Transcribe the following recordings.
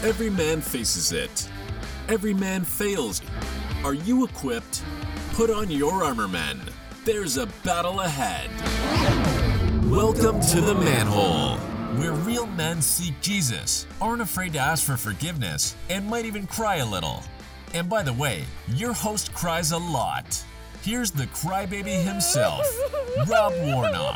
Every man faces it. Every man fails. Are you equipped? Put on your armor, men. There's a battle ahead. Welcome to the Manhole, where real men seek Jesus, aren't afraid to ask for forgiveness, and might even cry a little. And by the way, your host cries a lot. Here's the crybaby himself, Rob Warnock.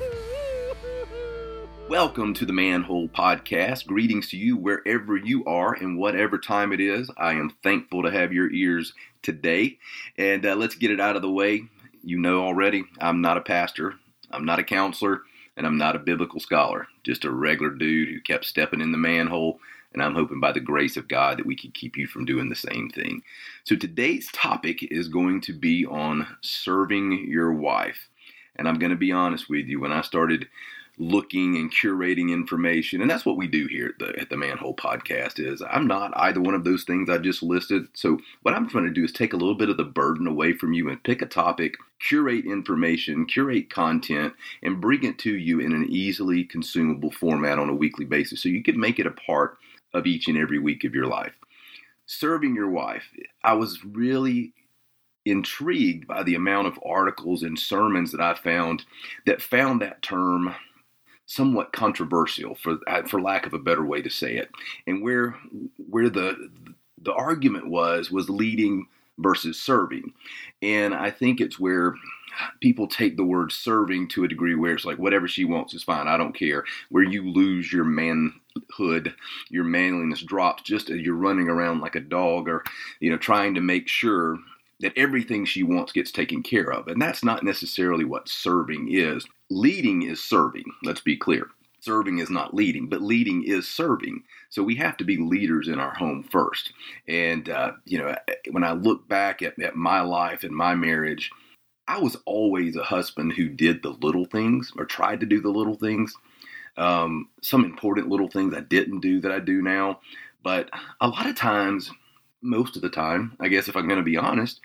Welcome to the Manhole Podcast. Greetings to you wherever you are and whatever time it is. I am thankful to have your ears today. And let's get it out of the way. You know already, I'm not a pastor, I'm not a counselor, and I'm not a biblical scholar. Just a regular dude who kept stepping in the manhole. And I'm hoping by the grace of God that we can keep you from doing the same thing. So today's topic is going to be on serving your wife. And I'm going to be honest with you, when I started looking and curating information, and that's what we do here at the Manhole Podcast, is I'm not either one of those things I just listed. So what I'm trying to do is take a little bit of the burden away from you and pick a topic, curate information, curate content, and bring it to you in an easily consumable format on a weekly basis so you can make it a part of each and every week of your life. Serving your wife. I was really intrigued by the amount of articles and sermons that I found that term somewhat controversial, for lack of a better way to say it, and where the argument was leading versus serving. And I think it's where people take the word serving to a degree where it's like whatever she wants is fine, I don't care, where you lose your manhood, your manliness drops just as you're running around like a dog, or trying to make sure that everything she wants gets taken care of. And that's not necessarily what serving is. Leading is serving. Let's be clear. Serving is not leading, but leading is serving. So we have to be leaders in our home first. And, when I look back at my life and my marriage, I was always a husband who did the little things, or tried to do the little things. Some important little things I didn't do that I do now. But a lot of times, most of the time, I guess if I'm going to be honest,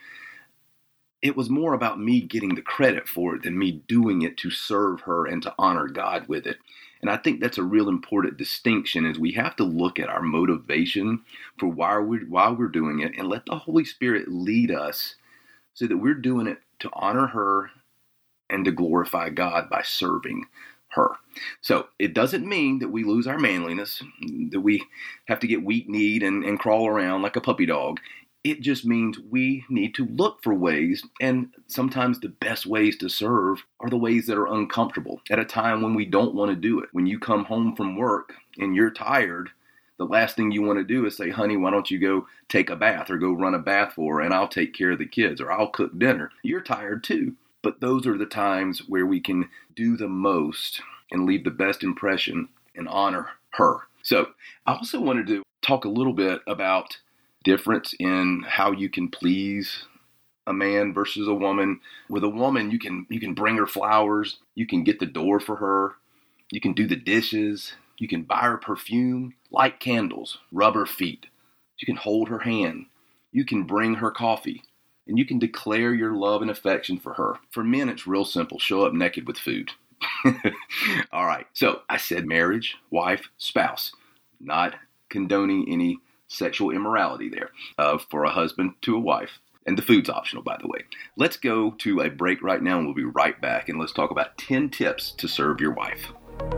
it was more about me getting the credit for it than me doing it to serve her and to honor God with it. And I think that's a real important distinction, is we have to look at our motivation for why we're doing it and let the Holy Spirit lead us so that we're doing it to honor her and to glorify God by serving her. So it doesn't mean that we lose our manliness, that we have to get weak-kneed and crawl around like a puppy dog. It just means we need to look for ways, and sometimes the best ways to serve are the ways that are uncomfortable at a time when we don't want to do it. When you come home from work and you're tired, the last thing you want to do is say, honey, why don't you go take a bath or go run a bath for her and I'll take care of the kids, or I'll cook dinner. You're tired too. But those are the times where we can do the most and leave the best impression and honor her. So I also wanted to talk a little bit about difference in how you can please a man versus a woman. With a woman, you can bring her flowers, you can get the door for her, you can do the dishes, you can buy her perfume, light candles, rub her feet, you can hold her hand, you can bring her coffee, and you can declare your love and affection for her. For men, it's real simple. Show up naked with food. All right. So I said marriage, wife, spouse, not condoning any sexual immorality there for a husband to a wife. And the food's optional, by the way. Let's go to a break right now, and we'll be right back. And let's talk about 10 tips to serve your wife.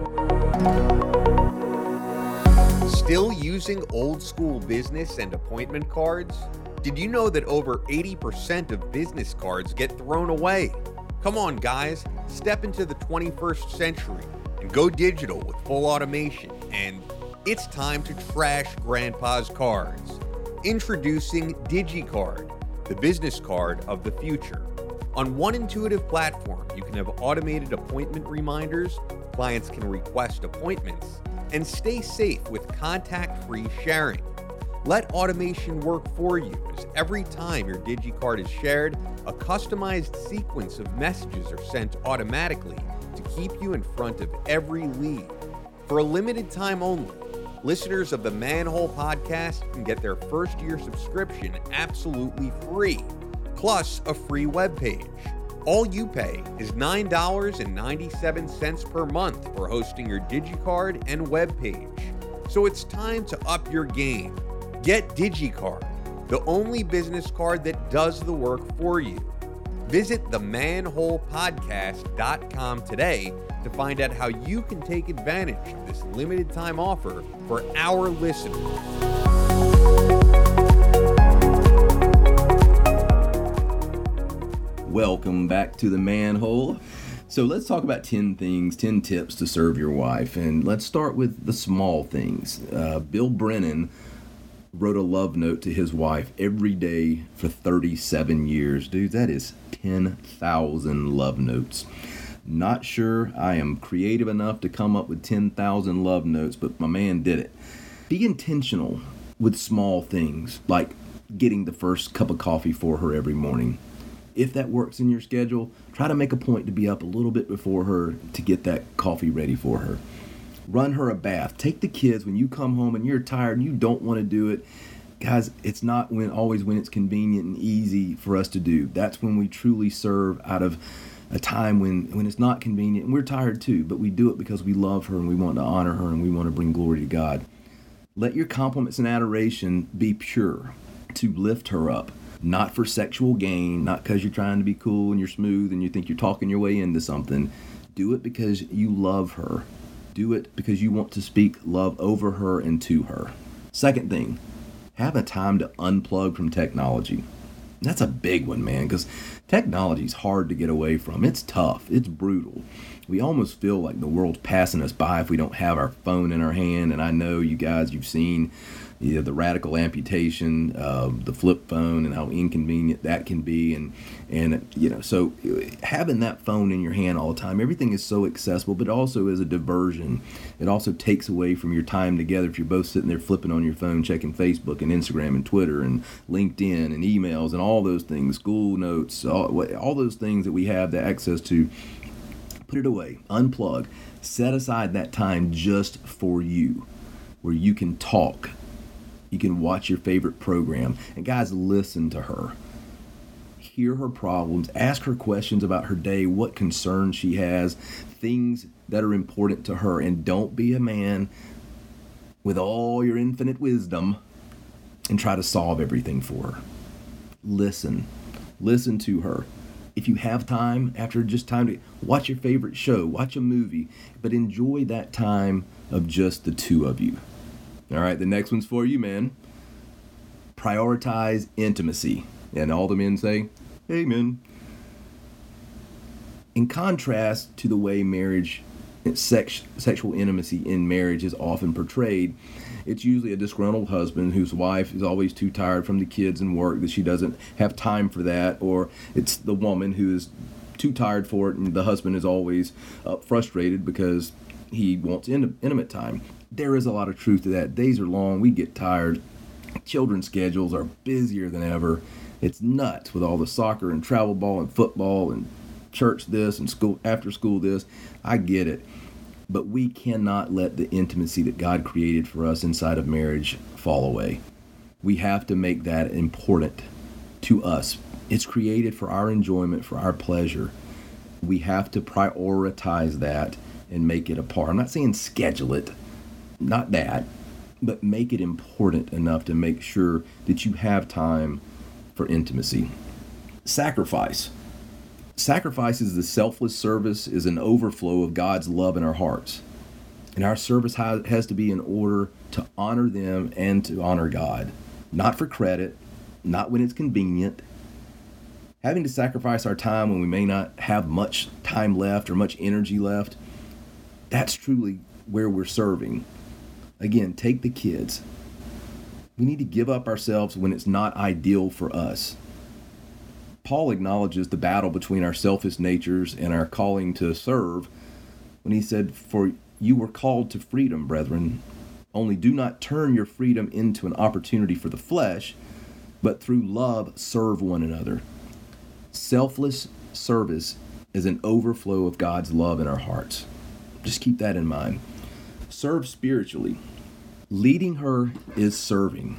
Still using old school business and appointment cards? Did you know that over 80% of business cards get thrown away? Come on, guys, step into the 21st century and go digital with full automation. And it's time to trash Grandpa's cards. Introducing DigiCard, the business card of the future. On one intuitive platform, you can have automated appointment reminders, clients can request appointments, and stay safe with contact-free sharing. Let automation work for you, as every time your DigiCard is shared, a customized sequence of messages are sent automatically to keep you in front of every lead. For a limited time only, listeners of the Manhole Podcast can get their first-year subscription absolutely free, plus a free webpage. All you pay is $9.97 per month for hosting your DigiCard and webpage. So it's time to up your game. Get DigiCard, the only business card that does the work for you. Visit themanholepodcast.com today to find out how you can take advantage of this limited time offer for our listeners. Welcome back to the Manhole. So let's talk about 10 tips to serve your wife. And let's start with the small things. Bill Brennan wrote a love note to his wife every day for 37 years. Dude, that is 10,000 love notes. Not sure I am creative enough to come up with 10,000 love notes, but my man did it. Be intentional with small things, like getting the first cup of coffee for her every morning. If that works in your schedule, try to make a point to be up a little bit before her to get that coffee ready for her. Run her a bath. Take the kids when you come home and you're tired and you don't want to do it. Guys, it's not always when it's convenient and easy for us to do. That's when we truly serve out of a time when it's not convenient, and we're tired too, but we do it because we love her and we want to honor her and we want to bring glory to God. Let your compliments and adoration be pure, to lift her up. Not for sexual gain, not because you're trying to be cool and you're smooth and you think you're talking your way into something. Do it because you love her. Do it because you want to speak love over her and to her. Second thing, have a time to unplug from technology. That's a big one, man, because technology is hard to get away from. It's tough. It's brutal. We almost feel like the world's passing us by if we don't have our phone in our hand. And I know you guys, you've seen the radical amputation of the flip phone and how inconvenient that can be. And so having that phone in your hand all the time, everything is so accessible, but also is a diversion. It also takes away from your time together if you're both sitting there flipping on your phone, checking Facebook and Instagram and Twitter and LinkedIn and emails and all those things, school notes, all those things that we have the access to. Put it away, unplug, set aside that time just for you, where you can talk. You can watch your favorite program. And guys, listen to her. Hear her problems. Ask her questions about her day, what concerns she has, things that are important to her. And don't be a man with all your infinite wisdom and try to solve everything for her. Listen. Listen to her. If you have time, after just time to watch your favorite show, watch a movie, but enjoy that time of just the two of you. All right, the next one's for you, man. Prioritize intimacy. And all the men say, amen. In contrast to the way sexual intimacy in marriage is often portrayed, it's usually a disgruntled husband whose wife is always too tired from the kids and work that she doesn't have time for that, or it's the woman who is too tired for it and the husband is always frustrated because he wants intimate time. There is a lot of truth to that. Days are long. We get tired. Children's schedules are busier than ever. It's nuts with all the soccer and travel ball and football and church this and school after school this. I get it. But we cannot let the intimacy that God created for us inside of marriage fall away. We have to make that important to us. It's created for our enjoyment, for our pleasure. We have to prioritize that and make it a part. I'm not saying schedule it, not that, but make it important enough to make sure that you have time for intimacy. Sacrifice. Sacrifice is the selfless service, is an overflow of God's love in our hearts. And our service has to be in order to honor them and to honor God. Not for credit, not when it's convenient. Having to sacrifice our time when we may not have much time left or much energy left, that's truly where we're serving. Again, take the kids. We need to give up ourselves when it's not ideal for us. Paul acknowledges the battle between our selfish natures and our calling to serve when he said, "For you were called to freedom, brethren. Only do not turn your freedom into an opportunity for the flesh, but through love serve one another." Selfless service is an overflow of God's love in our hearts. Just keep that in mind. Serve spiritually. Leading her is serving.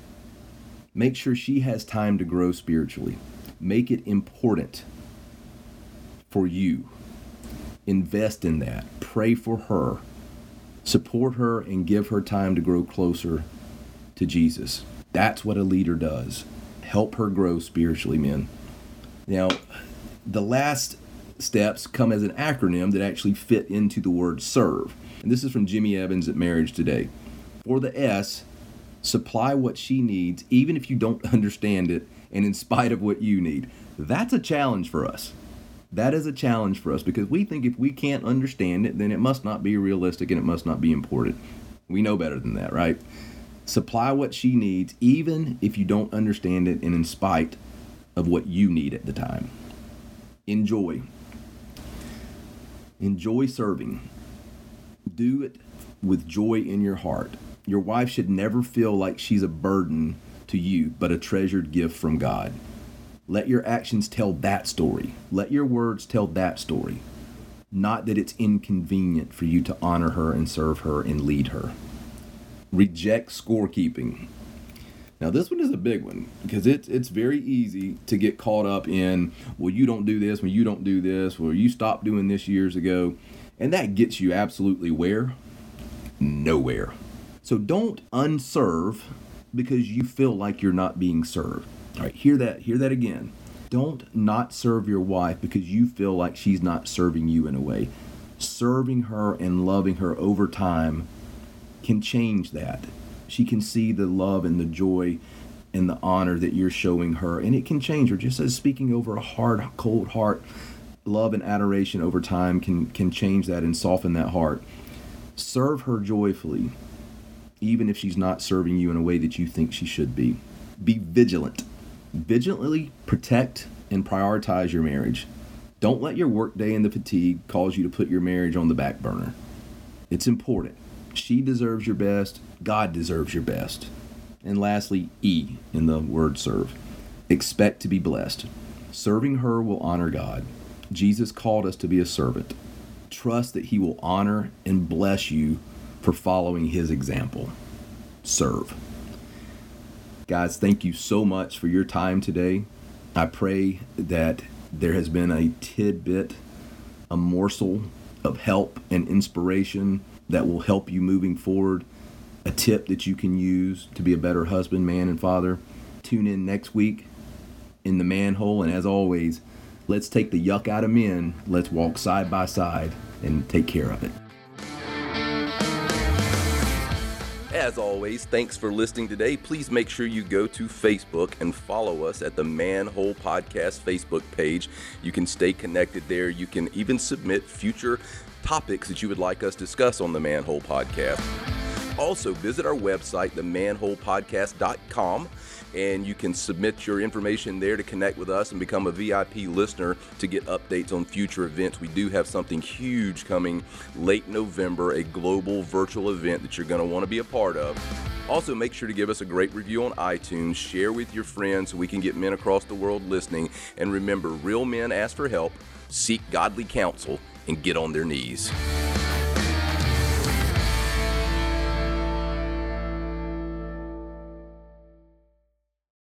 Make sure she has time to grow spiritually. Make it important for you. Invest in that. Pray for her. Support her and give her time to grow closer to Jesus. That's what a leader does. Help her grow spiritually, men. Now, the last steps come as an acronym that actually fit into the word serve. And this is from Jimmy Evans at Marriage Today. For the S, supply what she needs, even if you don't understand it, and in spite of what you need. That's a challenge for us. That is a challenge for us because we think if we can't understand it, then it must not be realistic and it must not be important. We know better than that, right? Supply what she needs, even if you don't understand it and in spite of what you need at the time. Enjoy. Enjoy serving. Do it with joy in your heart. Your wife should never feel like she's a burden to you, but a treasured gift from God. Let your actions tell that story. Let your words tell that story. Not that it's inconvenient for you to honor her and serve her and lead her. Reject scorekeeping. Now this one is a big one because it's very easy to get caught up in, well, you don't do this, well, you don't do this, well, you stopped doing this years ago. And that gets you absolutely where? Nowhere. So don't unserve because you feel like you're not being served. All right, hear that again. Don't not serve your wife because you feel like she's not serving you in a way. Serving her and loving her over time can change that. She can see the love and the joy and the honor that you're showing her, and it can change her. Just as speaking over a hard, cold heart, love and adoration over time can change that and soften that heart. Serve her joyfully, even if she's not serving you in a way that you think she should be. Be vigilant. Vigilantly protect and prioritize your marriage. Don't let your workday and the fatigue cause you to put your marriage on the back burner. It's important. She deserves your best. God deserves your best. And lastly, E in the word serve. Expect to be blessed. Serving her will honor God. Jesus called us to be a servant. Trust that he will honor and bless you for following his example. Serve. Guys, thank you so much for your time today. I pray that there has been a tidbit, a morsel of help and inspiration that will help you moving forward, a tip that you can use to be a better husband, man, and father. Tune in next week in the Manhole, and as always, let's take the yuck out of men. Let's walk side by side and take care of it. As always, thanks for listening today. Please make sure you go to Facebook and follow us at the Manhole Podcast Facebook page. You can stay connected there. You can even submit future topics that you would like us to discuss on the Manhole Podcast. Also, visit our website, themanholepodcast.com, and you can submit your information there to connect with us and become a VIP listener to get updates on future events. We do have something huge coming late November, a global virtual event that you're going to want to be a part of. Also, make sure to give us a great review on iTunes, share with your friends so we can get men across the world listening, and remember, real men ask for help, seek godly counsel, and get on their knees.